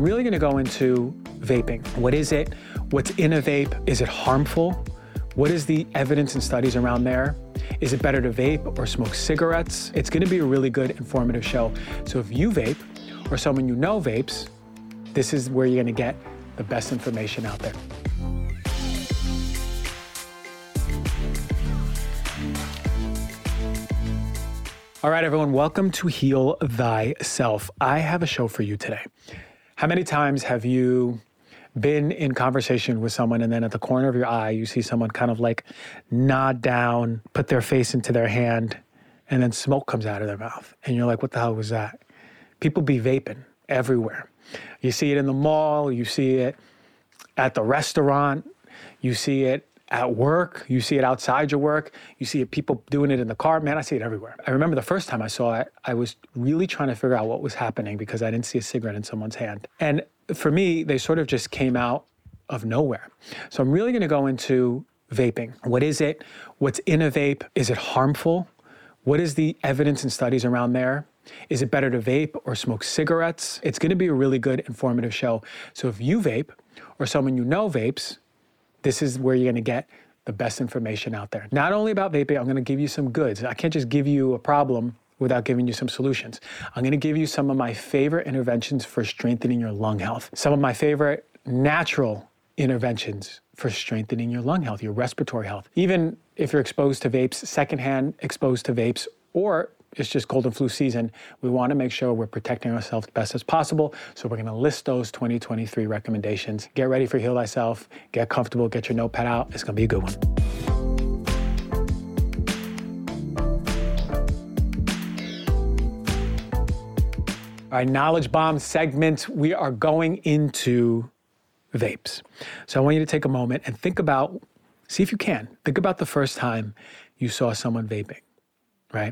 really going to go into vaping. What is it? What's in a vape? Is it harmful? What is the evidence and studies around there? Is it better to vape or smoke cigarettes? It's going to be a really good, informative show. So if you vape or someone you know vapes, this is where you're going to get the best information out there. All right, everyone, welcome to Heal Thyself. I have a show for you today. How many times have you been in conversation with someone and then at the corner of your eye, you see someone kind of like nod down, put their face into their hand, and then smoke comes out of their mouth. And you're like, what the hell was that? People be vaping everywhere. You see it in the mall, you see it at the restaurant, you see it at work, you see it outside your work, you see it, people doing it in the car. Man, I see it everywhere. I remember the first time I saw it, I was really trying to figure out what was happening because I didn't see a cigarette in someone's hand. And for me, they sort of just came out of nowhere. So I'm really going to go into vaping. What is it? What's in a vape? Is it harmful? What is the evidence and studies around there? Is it better to vape or smoke cigarettes? It's going to be a really good, informative show. So if you vape or someone you know vapes, this is where you're going to get the best information out there. Not only about vaping, I'm going to give you some goods. I can't just give you a problem without giving you some solutions. I'm going to give you some of my favorite interventions for strengthening your lung health. Some of my favorite natural interventions for strengthening your lung health, your respiratory health. Even if you're exposed to vapes, secondhand exposed to vapes, or it's just cold and flu season, we want to make sure we're protecting ourselves the best as possible. So we're going to list those 2023 recommendations. Get ready for Heal Thyself. Get comfortable. Get your notepad out. It's going to be a good one. All right, Knowledge Bomb segment. We are going into vapes. So I want you to take a moment and think about, see if you can, think about the first time you saw someone vaping, right?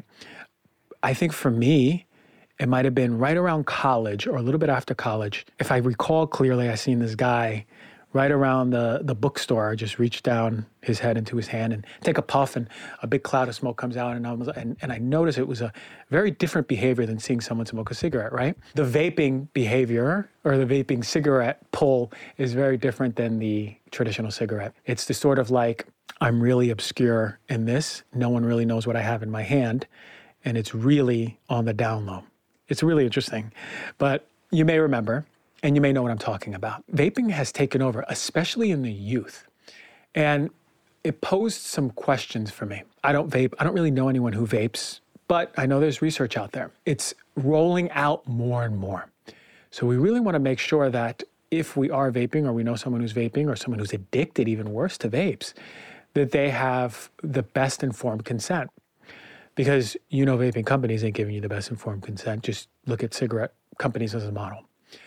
I think for me, it might have been right around college or a little bit after college. If I recall clearly, I seen this guy right around the bookstore just reach down his head into his hand and take a puff, and a big cloud of smoke comes out. And I noticed it was a very different behavior than seeing someone smoke a cigarette, right? The vaping behavior or the vaping cigarette pull is very different than the traditional cigarette. It's the sort of like, I'm really obscure in this. No one really knows what I have in my hand. And it's really on the down low. It's really interesting. But you may remember, and you may know what I'm talking about. Vaping has taken over, especially in the youth. And it posed some questions for me. I don't vape. I don't really know anyone who vapes, but I know there's research out there. It's rolling out more and more. So we really want to make sure that if we are vaping, or we know someone who's vaping, or someone who's addicted, even worse, to vapes, that they have the best informed consent. Because vaping companies ain't giving you the best informed consent. Just look at cigarette companies as a model.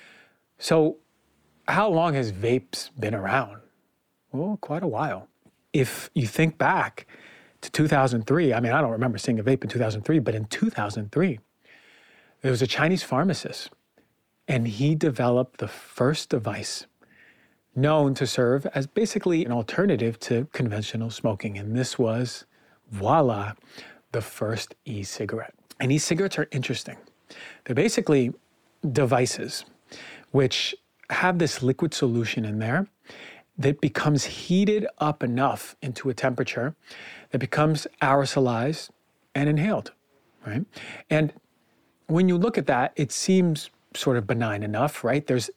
So how long has vapes been around? Well, quite a while. If you think back to 2003, I don't remember seeing a vape in 2003, but in 2003, there was a Chinese pharmacist, and he developed the first device known to serve as basically an alternative to conventional smoking. And this was, voila, the first e-cigarette. And e-cigarettes are interesting. They're basically devices which have this liquid solution in there that becomes heated up enough into a temperature that becomes aerosolized and inhaled, right? And when you look at that, it seems sort of benign enough, right? There's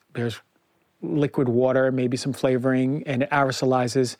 liquid water, maybe some flavoring, and it aerosolizes.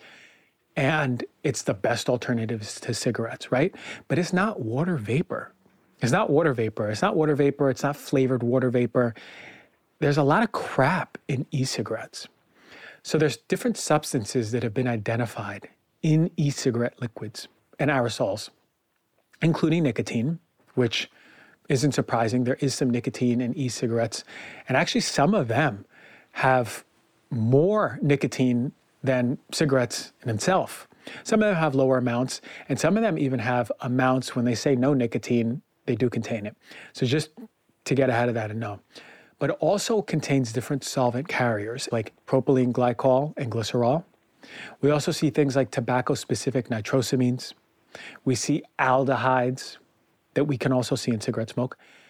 And it's the best alternatives to cigarettes, right? But it's not water vapor. It's not water vapor. It's not water vapor. It's not flavored water vapor. There's a lot of crap in e-cigarettes. So there's different substances that have been identified in e-cigarette liquids and aerosols, including nicotine, which isn't surprising. There is some nicotine in e-cigarettes. And actually some of them have more nicotine than cigarettes in themselves. Some of them have lower amounts, and some of them even have amounts when they say no nicotine, they do contain it. So just to get ahead of that and know. But it also contains different solvent carriers like propylene glycol and glycerol. We also see things like tobacco-specific nitrosamines. We see aldehydes that we can also see in cigarette smoke.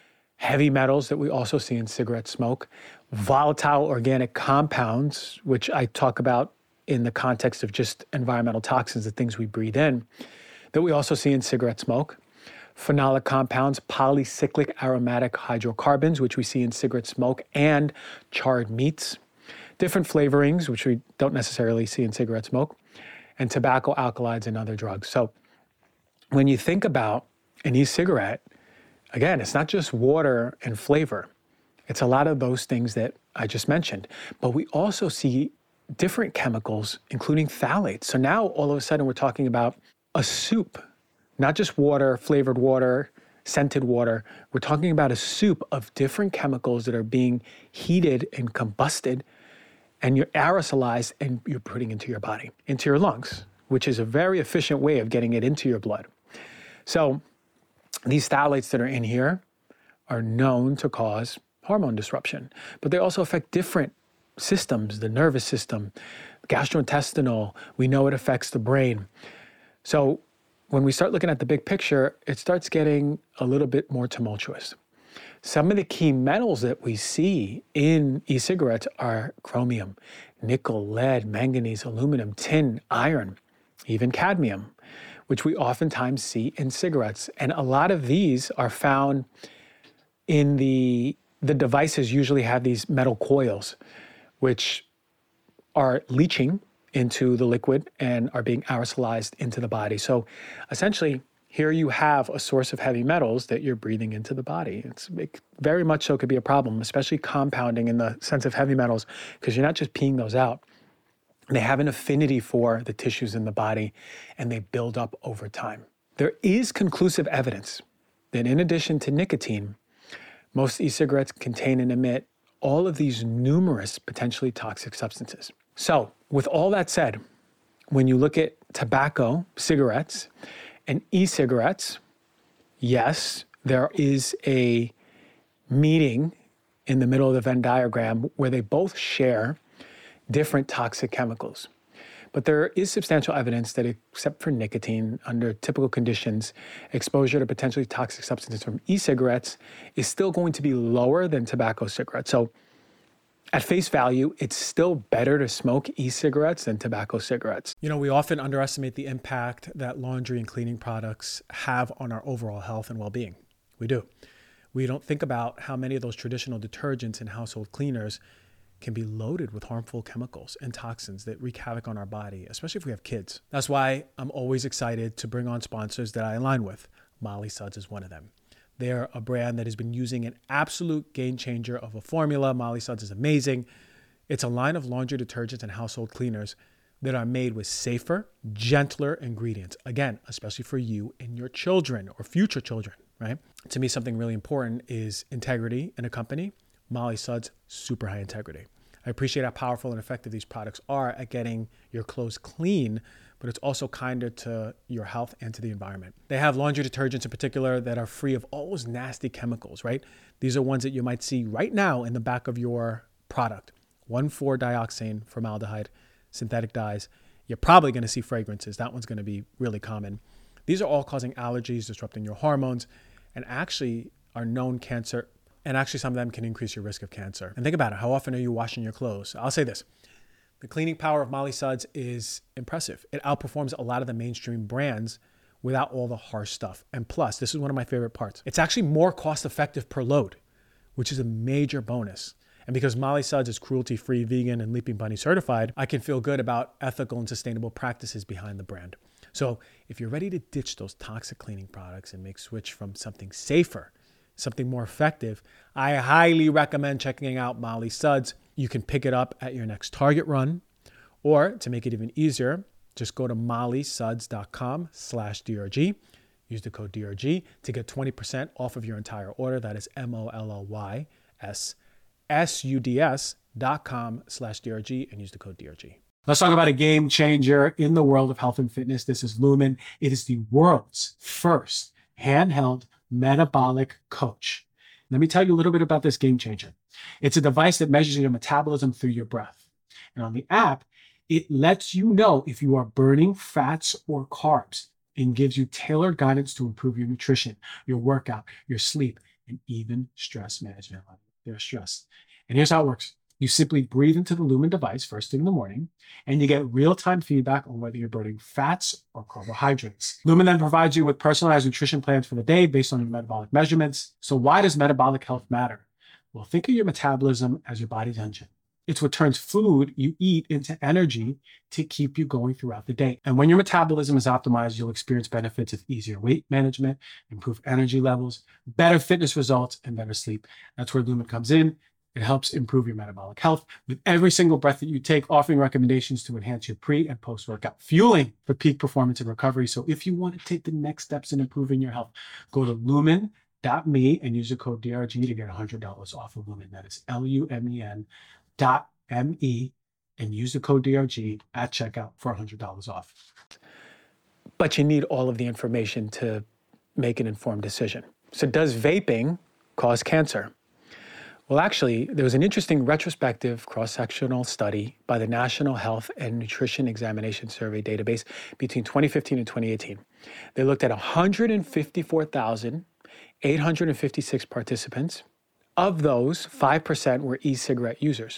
heavy metals that we also see in cigarette smoke, volatile organic compounds, which I talk about in the context of just environmental toxins, the things we breathe in, that we also see in cigarette smoke, phenolic compounds, polycyclic aromatic hydrocarbons, which we see in cigarette smoke and charred meats, different flavorings, which we don't necessarily see in cigarette smoke, and tobacco alkaloids and other drugs. So when you think about an e-cigarette, again, it's not just water and flavor. It's a lot of those things that I just mentioned. But we also see different chemicals, including phthalates. So now all of a sudden we're talking about a soup, not just water, flavored water, scented water. We're talking about a soup of different chemicals that are being heated and combusted, and you're aerosolized and you're putting into your body, into your lungs, which is a very efficient way of getting it into your blood. So these phthalates that are in here are known to cause hormone disruption, but they also affect different systems, the nervous system, gastrointestinal. We know it affects the brain. So when we start looking at the big picture, it starts getting a little bit more tumultuous. Some of the key metals that we see in e-cigarettes are chromium, nickel, lead, manganese, aluminum, tin, iron, even cadmium, which we oftentimes see in cigarettes. And a lot of these are found in the devices usually have these metal coils, which are leaching into the liquid and are being aerosolized into the body. So essentially, here you have a source of heavy metals that you're breathing into the body. It very much so could be a problem, especially compounding in the sense of heavy metals, because you're not just peeing those out. They have an affinity for the tissues in the body, and they build up over time. There is conclusive evidence that in addition to nicotine, most e-cigarettes contain and emit all of these numerous potentially toxic substances. So with all that said, when you look at tobacco, cigarettes, and e-cigarettes, yes, there is a meeting in the middle of the Venn diagram where they both share different toxic chemicals. But there is substantial evidence that except for nicotine, under typical conditions, exposure to potentially toxic substances from e-cigarettes is still going to be lower than tobacco cigarettes. So at face value, it's still better to smoke e-cigarettes than tobacco cigarettes. You know, we often underestimate the impact that laundry and cleaning products have on our overall health and well-being. We do. We don't think about how many of those traditional detergents and household cleaners can be loaded with harmful chemicals and toxins that wreak havoc on our body, especially if we have kids. That's why I'm always excited to bring on sponsors that I align with. Molly Suds is one of them. They're a brand that has been using an absolute game changer of a formula. Molly Suds is amazing. It's a line of laundry detergents and household cleaners that are made with safer, gentler ingredients. Again, especially for you and your children or future children, right? To me, something really important is integrity in a company. Molly Suds, super high integrity. I appreciate how powerful and effective these products are at getting your clothes clean, but it's also kinder to your health and to the environment. They have laundry detergents in particular that are free of all those nasty chemicals, right? These are ones that you might see right now in the back of your product. 1,4-dioxane formaldehyde, synthetic dyes. You're probably going to see fragrances. That one's going to be really common. These are all causing allergies, disrupting your hormones, and actually are known cancer. And actually some of them can increase your risk of cancer. And think about it. How often are you washing your clothes? I'll say this. The cleaning power of Molly Suds is impressive. It outperforms a lot of the mainstream brands without all the harsh stuff. And plus, this is one of my favorite parts. It's actually more cost effective per load, which is a major bonus. And because Molly Suds is cruelty-free, vegan, and Leaping Bunny certified, I can feel good about ethical and sustainable practices behind the brand. So if you're ready to ditch those toxic cleaning products and make switch from something safer, something more effective, I highly recommend checking out Molly Suds. You can pick it up at your next Target run, or to make it even easier, just go to mollysuds.com/DRG. Use the code DRG to get 20% off of your entire order. That is MOLLYSUDS.com/DRG and use the code DRG. Let's talk about a game changer in the world of health and fitness. This is Lumen. It is the world's first handheld metabolic coach. Let me tell you a little bit about this game changer. It's a device that measures your metabolism through your breath. And on the app, it lets you know if you are burning fats or carbs and gives you tailored guidance to improve your nutrition, your workout, your sleep, and even stress management on their stress. And here's how it works. You simply breathe into the Lumen device first thing in the morning, and you get real-time feedback on whether you're burning fats or carbohydrates. Lumen then provides you with personalized nutrition plans for the day based on your metabolic measurements. So why does metabolic health matter? Well, think of your metabolism as your body's engine. It's what turns food you eat into energy to keep you going throughout the day. And when your metabolism is optimized, you'll experience benefits of easier weight management, improved energy levels, better fitness results, and better sleep. That's where Lumen comes in. It helps improve your metabolic health with every single breath that you take, offering recommendations to enhance your pre and post-workout fueling for peak performance and recovery. So if you want to take the next steps in improving your health, go to lumen.me and use the code DRG to get $100 off of Lumen. That is LUMEN.me and use the code DRG at checkout for $100 off. But you need all of the information to make an informed decision. So does vaping cause cancer? Well, actually, there was an interesting retrospective cross-sectional study by the National Health and Nutrition Examination Survey database between 2015 and 2018. They looked at 154,856 participants. Of those, 5% were e-cigarette users.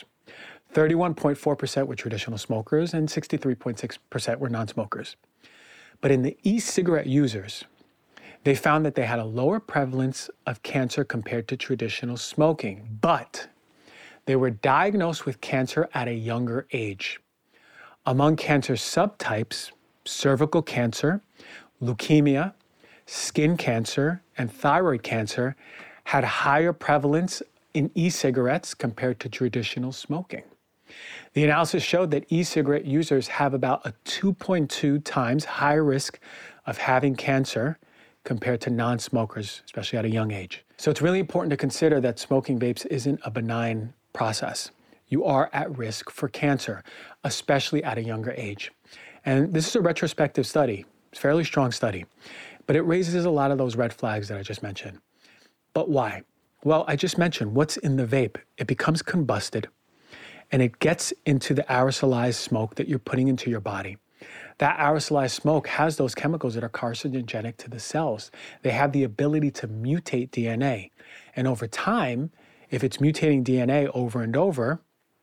31.4% were traditional smokers, and 63.6% were non-smokers. But in the e-cigarette users, they found that they had a lower prevalence of cancer compared to traditional smoking, but they were diagnosed with cancer at a younger age. Among cancer subtypes, cervical cancer, leukemia, skin cancer, and thyroid cancer had higher prevalence in e-cigarettes compared to traditional smoking. The analysis showed that e-cigarette users have about a 2.2 times higher risk of having cancer compared to non-smokers, especially at a young age. So it's really important to consider that smoking vapes isn't a benign process. You are at risk for cancer, especially at a younger age. And this is a retrospective study. It's a fairly strong study, but it raises a lot of those red flags that I just mentioned. But why? Well, I just mentioned what's in the vape. It becomes combusted, and it gets into the aerosolized smoke that you're putting into your body. That aerosolized smoke has those chemicals that are carcinogenic to the cells. They have the ability to mutate DNA. And over time, if it's mutating DNA over and over,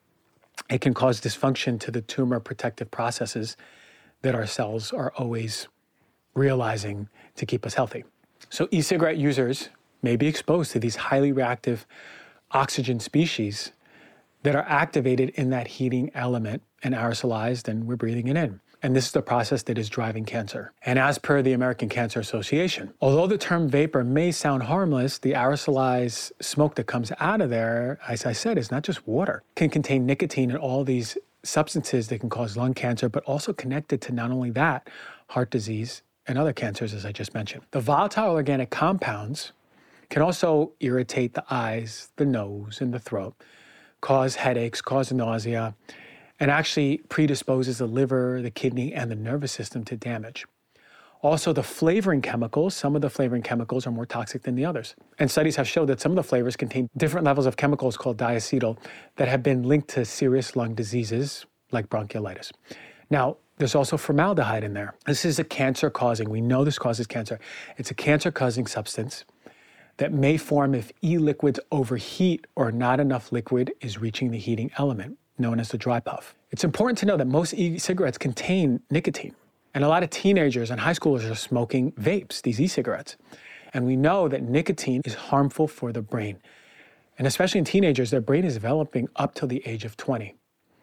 it can cause dysfunction to the tumor protective processes that our cells are always realizing to keep us healthy. So e-cigarette users may be exposed to these highly reactive oxygen species that are activated in that heating element and aerosolized, and we're breathing it in. And this is the process that is driving cancer. And as per the American Cancer Association, although the term vapor may sound harmless, the aerosolized smoke that comes out of there, as I said, is not just water. It can contain nicotine and all these substances that can cause lung cancer, but also connected to not only that, heart disease and other cancers, as I just mentioned. The volatile organic compounds can also irritate the eyes, the nose, and the throat, cause headaches, cause nausea, and actually predisposes the liver, the kidney, and the nervous system to damage. Also, the flavoring chemicals, some of the flavoring chemicals are more toxic than the others. And studies have showed that some of the flavors contain different levels of chemicals called diacetyl that have been linked to serious lung diseases like bronchiolitis. Now, there's also formaldehyde in there. This is a cancer-causing, we know this causes cancer. It's a cancer-causing substance that may form if e-liquids overheat or not enough liquid is reaching the heating element, known as the dry puff. It's important to know that most e-cigarettes contain nicotine. And a lot of teenagers and high schoolers are smoking vapes, these e-cigarettes. And we know that nicotine is harmful for the brain. And especially in teenagers, their brain is developing up till the age of 20.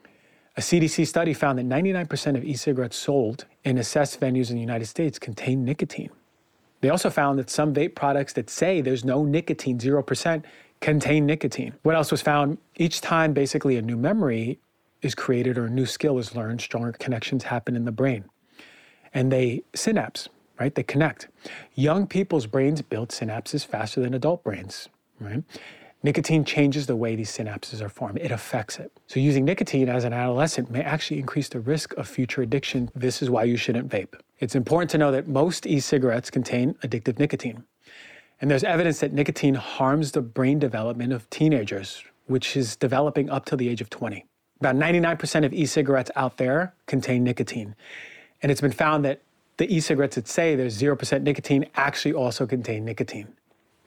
A CDC study found that 99% of e-cigarettes sold in assessed venues in the United States contain nicotine. They also found that some vape products that say there's no nicotine, 0%, contain nicotine. What else was found? Each time basically a new memory is created or a new skill is learned, stronger connections happen in the brain. And they synapse, right? They connect. Young people's brains build synapses faster than adult brains, right? Nicotine changes the way these synapses are formed. It affects it. So using nicotine as an adolescent may actually increase the risk of future addiction. This is why you shouldn't vape. It's important to know that most e-cigarettes contain addictive nicotine. And there's evidence that nicotine harms the brain development of teenagers, which is developing up to the age of 20. About 99% of e-cigarettes out there contain nicotine. And it's been found that the e-cigarettes that say there's 0% nicotine actually also contain nicotine.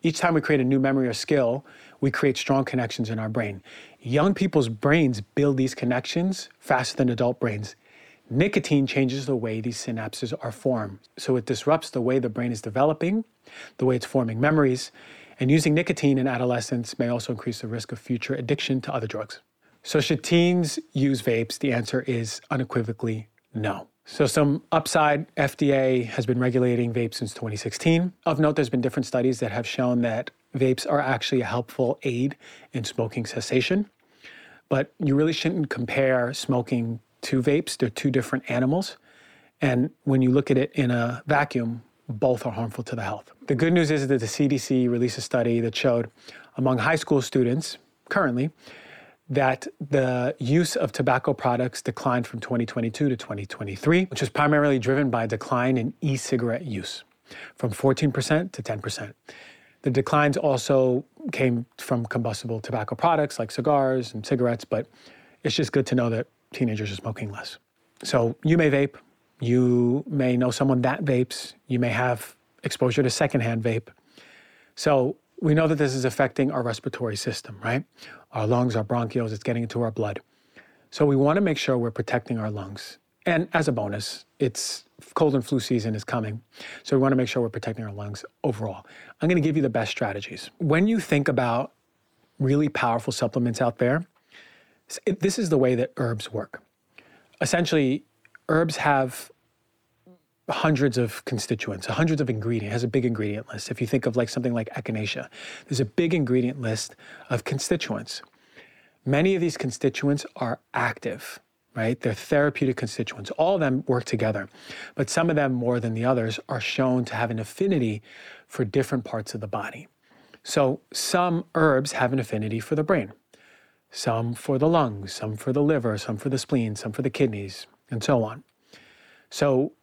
Each time we create a new memory or skill, we create strong connections in our brain. Young people's brains build these connections faster than adult brains. Nicotine changes the way these synapses are formed. So it disrupts the way the brain is developing, the way it's forming memories, and using nicotine in adolescence may also increase the risk of future addiction to other drugs. So should teens use vapes? The answer is unequivocally no. So some upside, FDA has been regulating vapes since 2016. Of note, there's been different studies that have shown that vapes are actually a helpful aid in smoking cessation. But you really shouldn't compare smoking to vapes. They're two different animals. And when you look at it in a vacuum, both are harmful to the health. The good news is that the CDC released a study that showed among high school students currently that the use of tobacco products declined from 2022 to 2023, which was primarily driven by a decline in e-cigarette use from 14% to 10%. The declines also came from combustible tobacco products like cigars and cigarettes, but it's just good to know that teenagers are smoking less. So you may vape, you may know someone that vapes, you may have exposure to secondhand vape. So we know that this is affecting our respiratory system, right? Our lungs, our bronchioles, it's getting into our blood. So we want to make sure we're protecting our lungs. And as a bonus, it's cold and flu season is coming. So we want to make sure we're protecting our lungs overall. I'm going to give you the best strategies. When you think about really powerful supplements out there, this is the way that herbs work. Essentially, herbs have hundreds of constituents, hundreds of ingredients. It has a big ingredient list. If you think of like something like echinacea, there's a big ingredient list of constituents. Many of these constituents are active, right? They're therapeutic constituents. All of them work together, but some of them more than the others are shown to have an affinity for different parts of the body. So some herbs have an affinity for the brain, some for the lungs, some for the liver, some for the spleen, some for the kidneys, and so on. So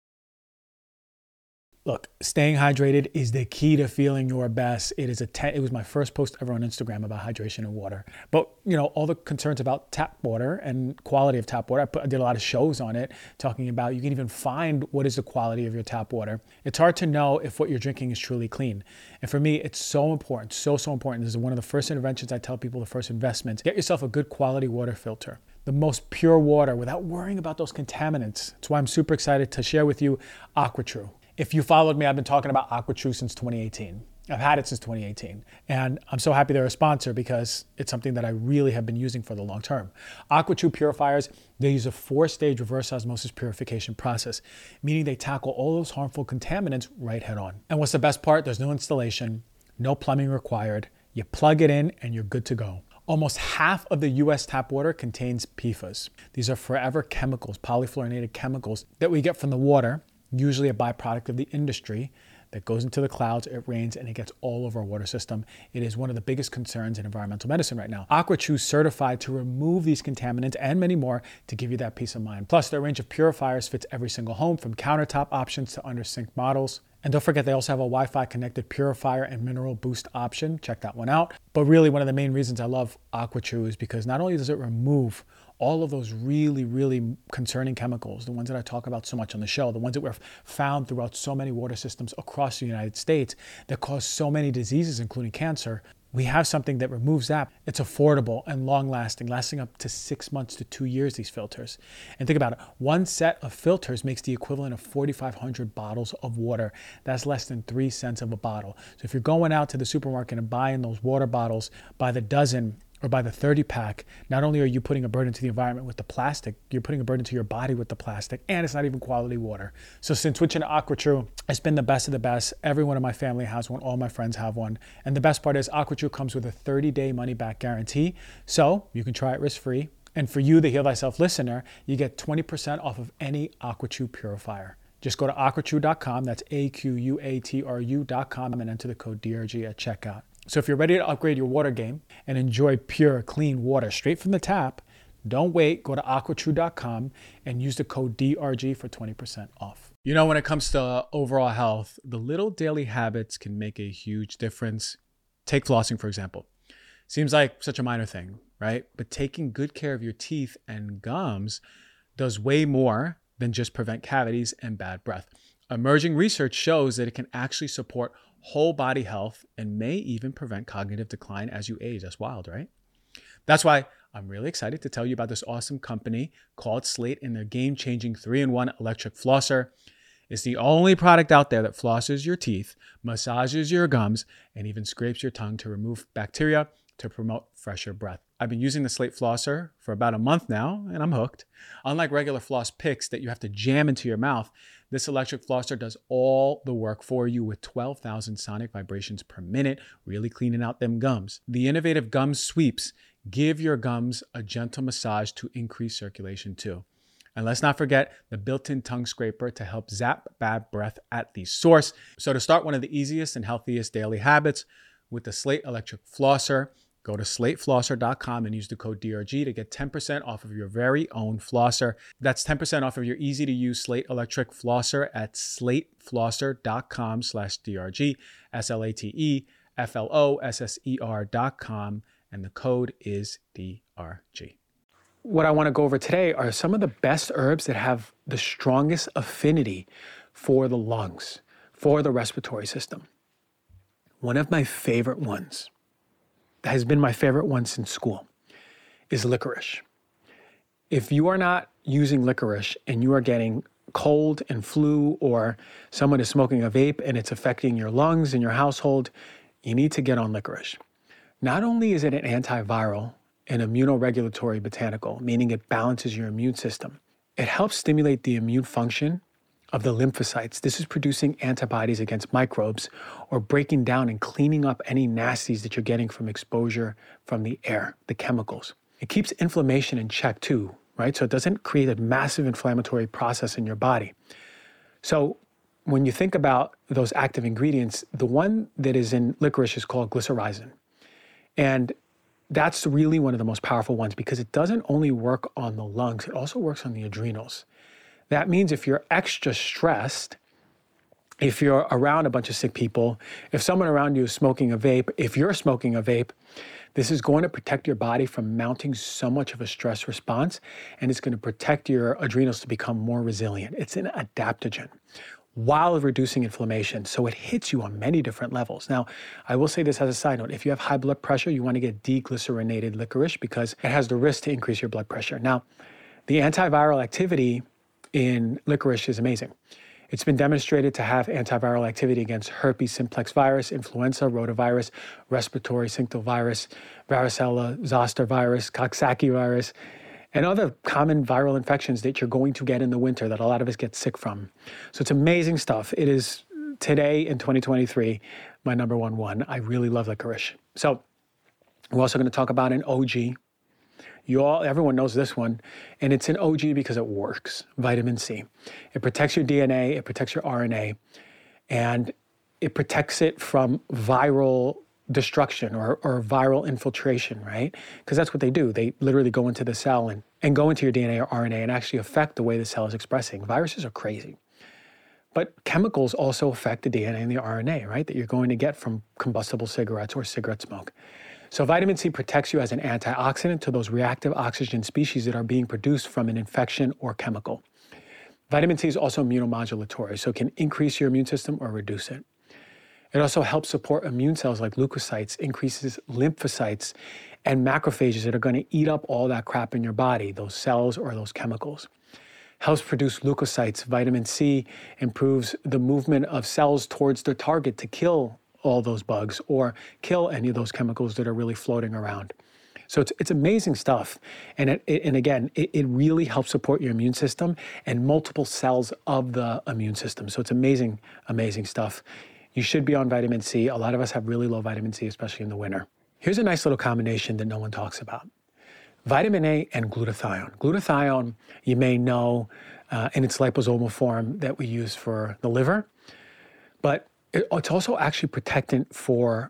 look, staying hydrated is the key to feeling your best. It was my first post ever on Instagram about hydration and water. But, all the concerns about tap water and quality of tap water, I did a lot of shows on it talking about you can even find what is the quality of your tap water. It's hard to know if what you're drinking is truly clean. And for me, it's so important, so important. This is one of the first interventions I tell people, the first investments. Get yourself a good quality water filter. The most pure water without worrying about those contaminants. That's why I'm super excited to share with you AquaTrue. If you followed me, I've been talking about AquaTrue since 2018. I've had it since 2018. And I'm so happy they're a sponsor because it's something that I really have been using for the long term. AquaTrue purifiers, they use a 4-stage reverse osmosis purification process, meaning they tackle all those harmful contaminants right head on. And what's the best part? There's no installation, no plumbing required. You plug it in and you're good to go. Almost half of the US tap water contains PFAS. These are forever chemicals, polyfluorinated chemicals that we get from the water, usually a byproduct of the industry that goes into the clouds, it rains, and it gets all over our water system. It is one of the biggest concerns in environmental medicine right now. AquaTrue is certified to remove these contaminants and many more to give you that peace of mind. Plus, their range of purifiers fits every single home, from countertop options to under sink models. And don't forget, they also have a Wi-Fi connected purifier and mineral boost option. Check that one out. But really, one of the main reasons I love AquaTrue is because not only does it remove all of those really, really concerning chemicals, the ones that I talk about so much on the show, the ones that were found throughout so many water systems across the United States that cause so many diseases, including cancer. We have something that removes that. It's affordable and long-lasting, lasting up to 6 months to 2 years, these filters. And think about it. One set of filters makes the equivalent of 4,500 bottles of water. That's less than 3 cents of a bottle. So if you're going out to the supermarket and buying those water bottles by the dozen or by the 30 pack, not only are you putting a burden to the environment with the plastic, you're putting a burden to your body with the plastic, and it's not even quality water. So since switching to AquaTrue, it's been the best of the best. Everyone in my family has one, all my friends have one. And the best part is AquaTrue comes with a 30-day money-back guarantee, so you can try it risk-free. And for you, the Heal Thyself listener, you get 20% off of any AquaTrue purifier. Just go to aquatrue.com, that's AQUATRU.com, and enter the code DRG at checkout. So if you're ready to upgrade your water game and enjoy pure, clean water straight from the tap, don't wait. Go to aquatrue.com and use the code DRG for 20% off. When it comes to overall health, the little daily habits can make a huge difference. Take flossing, for example. Seems like such a minor thing, right? But taking good care of your teeth and gums does way more than just prevent cavities and bad breath. Emerging research shows that it can actually support whole body health, and may even prevent cognitive decline as you age. That's wild, right? That's why I'm really excited to tell you about this awesome company called Slate and their game-changing 3-in-1 electric flosser. It's the only product out there that flosses your teeth, massages your gums, and even scrapes your tongue to remove bacteria to promote fresher breath. I've been using the Slate flosser for about a month now, and I'm hooked. Unlike regular floss picks that you have to jam into your mouth, this electric flosser does all the work for you with 12,000 sonic vibrations per minute, really cleaning out them gums. The innovative gum sweeps give your gums a gentle massage to increase circulation too. And let's not forget the built-in tongue scraper to help zap bad breath at the source. So to start one of the easiest and healthiest daily habits with the Slate electric flosser, go to slateflosser.com and use the code DRG to get 10% off of your very own flosser. That's 10% off of your easy-to-use Slate electric flosser at slateflosser.com/DRG, SLATEFLOSSER.com, and the code is DRG. What I want to go over today are some of the best herbs that have the strongest affinity for the lungs, for the respiratory system. One of my favorite ones, that has been my favorite one since school, is licorice. If you are not using licorice and you are getting cold and flu, or someone is smoking a vape and it's affecting your lungs in your household, you need to get on licorice. Not only is it an antiviral, an immunoregulatory botanical, meaning it balances your immune system. It helps stimulate the immune function of the lymphocytes. This is producing antibodies against microbes or breaking down and cleaning up any nasties that you're getting from exposure from the air, the chemicals. It keeps inflammation in check too, right? So it doesn't create a massive inflammatory process in your body. So when you think about those active ingredients, the one that is in licorice is called glycyrrhizin. And that's really one of the most powerful ones because it doesn't only work on the lungs, it also works on the adrenals. That means if you're extra stressed, if you're around a bunch of sick people, if someone around you is smoking a vape, if you're smoking a vape, this is going to protect your body from mounting so much of a stress response, and it's going to protect your adrenals to become more resilient. It's an adaptogen while reducing inflammation. So it hits you on many different levels. Now, I will say this as a side note. If you have high blood pressure, you want to get deglycerinated licorice because it has the risk to increase your blood pressure. Now, the antiviral activity in licorice is amazing. It's been demonstrated to have antiviral activity against herpes simplex virus, influenza, rotavirus, respiratory syncytial virus, varicella zoster virus, Coxsackie virus, and other common viral infections that you're going to get in the winter that a lot of us get sick from. So it's amazing stuff. It is today in 2023, my number one. I really love licorice. So we're also going to talk about an OG. Everyone knows this one, and it's an OG because it works, vitamin C. It protects your DNA, it protects your RNA, and it protects it from viral destruction or viral infiltration, right? Because that's what they do. They literally go into the cell and go into your DNA or RNA and actually affect the way the cell is expressing. Viruses are crazy. But chemicals also affect the DNA and the RNA, right? That you're going to get from combustible cigarettes or cigarette smoke. So vitamin C protects you as an antioxidant to those reactive oxygen species that are being produced from an infection or chemical. Vitamin C is also immunomodulatory, so it can increase your immune system or reduce it. It also helps support immune cells like leukocytes, increases lymphocytes, and macrophages that are going to eat up all that crap in your body, those cells or those chemicals. Helps produce leukocytes. Vitamin C improves the movement of cells towards their target to kill all those bugs or kill any of those chemicals that are really floating around. So it's amazing stuff. And it really helps support your immune system and multiple cells of the immune system. So it's amazing, amazing stuff. You should be on vitamin C. A lot of us have really low vitamin C, especially in the winter. Here's a nice little combination that no one talks about. Vitamin A and glutathione. Glutathione, you may know in its liposomal form that we use for the liver, but it's also actually protectant for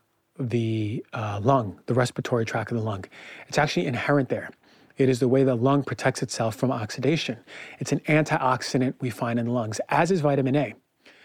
the lung, the respiratory tract of the lung. It's actually inherent there. It is the way the lung protects itself from oxidation. It's an antioxidant we find in the lungs, as is vitamin A.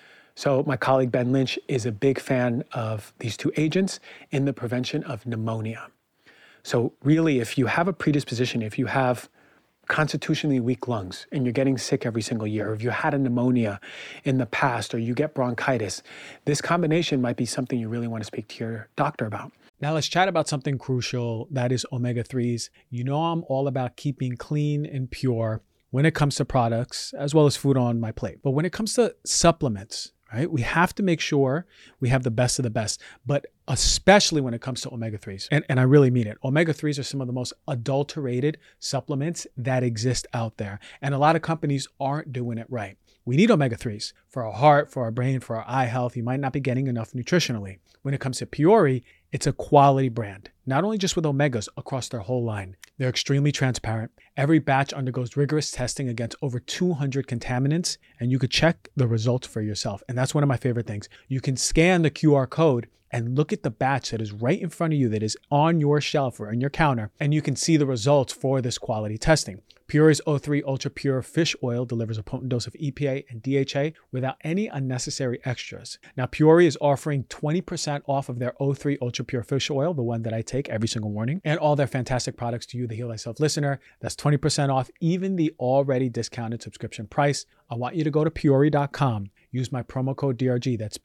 So my colleague Ben Lynch is a big fan of these two agents in the prevention of pneumonia. So really, if you have a predisposition, if you have constitutionally weak lungs and you're getting sick every single year, or if you had a pneumonia in the past, or you get bronchitis, this combination might be something you really want to speak to your doctor about. Now let's chat about something crucial, that is omega-3s. You know I'm all about keeping clean and pure when it comes to products as well as food on my plate. But when it comes to supplements, right, we have to make sure we have the best of the best, but especially when it comes to omega-3s. And I really mean it. Omega-3s are some of the most adulterated supplements that exist out there. And a lot of companies aren't doing it right. We need omega-3s for our heart, for our brain, for our eye health. You might not be getting enough nutritionally. When it comes to Puori, it's a quality brand, not only just with omegas, across their whole line. They're extremely transparent. Every batch undergoes rigorous testing against over 200 contaminants, and you could check the results for yourself. And that's one of my favorite things. You can scan the QR code and look at the batch that is right in front of you, that is on your shelf or on your counter, and you can see the results for this quality testing. Puori's O3 Ultra Pure Fish Oil delivers a potent dose of EPA and DHA without any unnecessary extras. Now, Puori is offering 20% off of their O3 Ultra Pure Fish Oil, the one that I take every single morning, and all their fantastic products to you, the Heal Thyself listener. That's 20% off even the already discounted subscription price. I want you to go to Puori.com. Use my promo code DRG, that's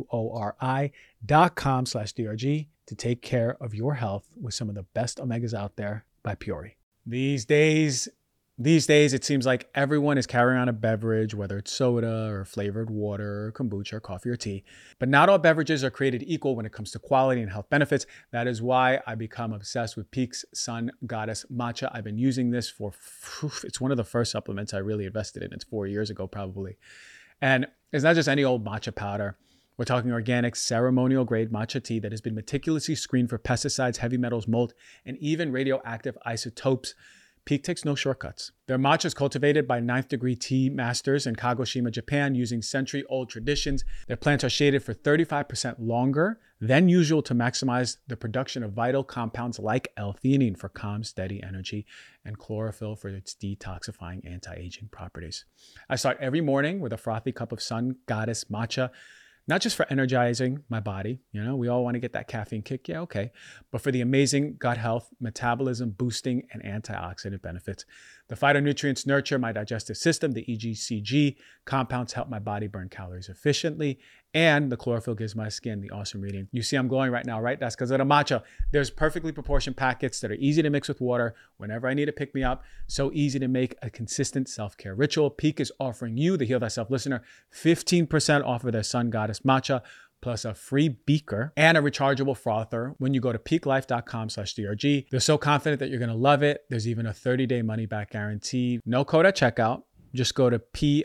PUORI.com/DRG, to take care of your health with some of the best omegas out there by Puori. These days, it seems like everyone is carrying on a beverage, whether it's soda or flavored water, or kombucha, or coffee or tea. But not all beverages are created equal when it comes to quality and health benefits. That is why I become obsessed with Peak's Sun Goddess Matcha. I've been using this it's one of the first supplements I really invested in. It's 4 years ago, probably. And it's not just any old matcha powder. We're talking organic, ceremonial grade matcha tea that has been meticulously screened for pesticides, heavy metals, mold, and even radioactive isotopes. Peak takes no shortcuts. Their matcha is cultivated by 9th degree tea masters in Kagoshima, Japan, using century-old traditions. Their plants are shaded for 35% longer than usual to maximize the production of vital compounds like L-theanine for calm, steady energy, and chlorophyll for its detoxifying anti-aging properties. I start every morning with a frothy cup of Sun Goddess matcha, not just for energizing my body, we all want to get that caffeine kick, yeah, okay, but for the amazing gut health, metabolism boosting, and antioxidant benefits. The phytonutrients nurture my digestive system, the EGCG compounds help my body burn calories efficiently, and the chlorophyll gives my skin the awesome reading. You see I'm glowing right now, right? That's because of the matcha. There's perfectly proportioned packets that are easy to mix with water whenever I need to pick me up. So easy to make a consistent self-care ritual. Peak is offering you, the Heal Thyself listener, 15% off of their Sun Goddess matcha, plus a free beaker and a rechargeable frother when you go to peaklife.com/DRG. They're so confident that you're going to love it. There's even a 30-day money-back guarantee. No code at checkout. Just go to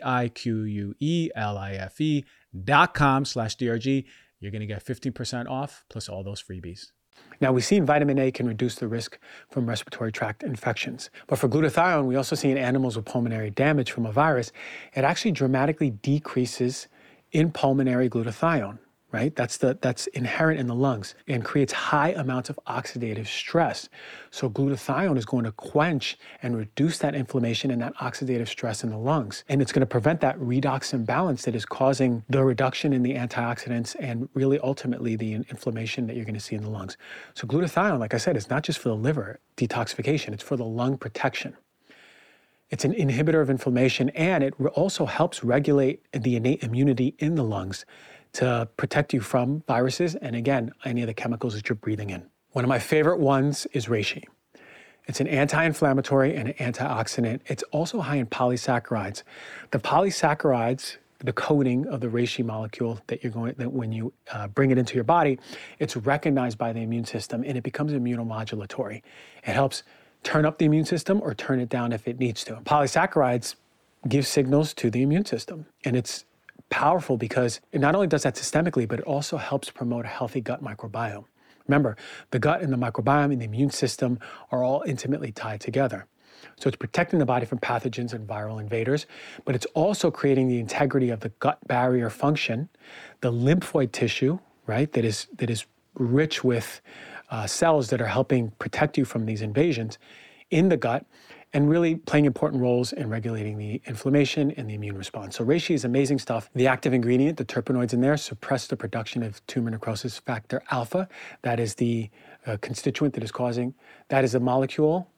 PIQUELIFE.com/DRG. You're going to get 15% off plus all those freebies. Now, we've seen vitamin A can reduce the risk from respiratory tract infections. But for glutathione, we also see in animals with pulmonary damage from a virus, it actually dramatically decreases in pulmonary glutathione, right? That's inherent in the lungs and creates high amounts of oxidative stress. So glutathione is going to quench and reduce that inflammation and that oxidative stress in the lungs. And it's going to prevent that redox imbalance that is causing the reduction in the antioxidants and really ultimately the inflammation that you're going to see in the lungs. So glutathione, like I said, is not just for the liver detoxification, it's for the lung protection. It's an inhibitor of inflammation, and it also helps regulate the innate immunity in the lungs to protect you from viruses and, again, any of the chemicals that you're breathing in. One of my favorite ones is reishi. It's an anti-inflammatory and an antioxidant. It's also high in polysaccharides. The polysaccharides, the coating of the reishi molecule that when you bring it into your body, it's recognized by the immune system and it becomes immunomodulatory. It helps turn up the immune system or turn it down if it needs to. Polysaccharides give signals to the immune system, and it's powerful because it not only does that systemically, but it also helps promote a healthy gut microbiome. Remember, the gut and the microbiome and the immune system are all intimately tied together. So it's protecting the body from pathogens and viral invaders, but it's also creating the integrity of the gut barrier function, the lymphoid tissue, right, that is rich with cells that are helping protect you from these invasions in the gut, and really playing important roles in regulating the inflammation and the immune response. So reishi is amazing stuff. The active ingredient, the terpenoids in there, suppress the production of tumor necrosis factor alpha. That is the constituent that is causing, that is a molecule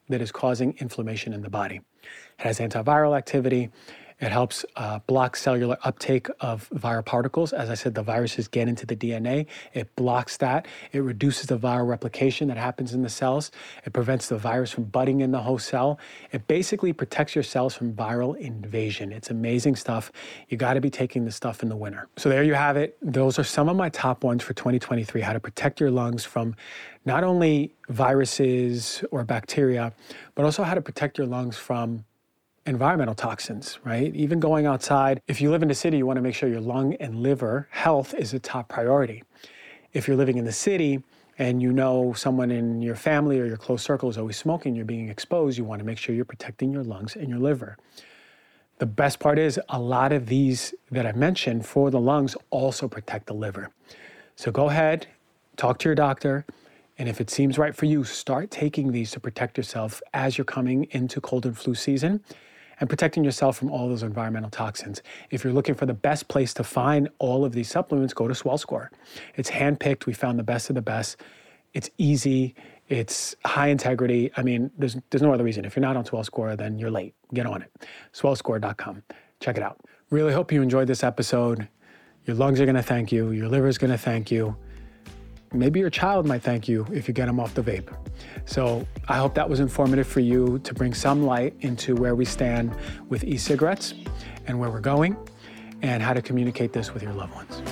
that is causing inflammation in the body. It has antiviral activity. It helps block cellular uptake of viral particles. As I said, the viruses get into the DNA. It blocks that. It reduces the viral replication that happens in the cells. It prevents the virus from budding in the host cell. It basically protects your cells from viral invasion. It's amazing stuff. You got to be taking this stuff in the winter. So there you have it. Those are some of my top ones for 2023, how to protect your lungs from not only viruses or bacteria, but also how to protect your lungs from environmental toxins, right? Even going outside, if you live in the city, you want to make sure your lung and liver health is a top priority. If you're living in the city and you know someone in your family or your close circle is always smoking, you're being exposed, you want to make sure you're protecting your lungs and your liver. The best part is a lot of these that I mentioned for the lungs also protect the liver. So go ahead, talk to your doctor, and if it seems right for you, start taking these to protect yourself as you're coming into cold and flu season, and protecting yourself from all those environmental toxins. If you're looking for the best place to find all of these supplements, go to SwellScore. It's handpicked. We found the best of the best. It's easy. It's high integrity. I mean, there's no other reason. If you're not on SwellScore, then you're late. Get on it. SwellScore.com. Check it out. Really hope you enjoyed this episode. Your lungs are going to thank you. Your liver is going to thank you. Maybe your child might thank you if you get them off the vape. So I hope that was informative for you to bring some light into where we stand with e-cigarettes and where we're going and how to communicate this with your loved ones.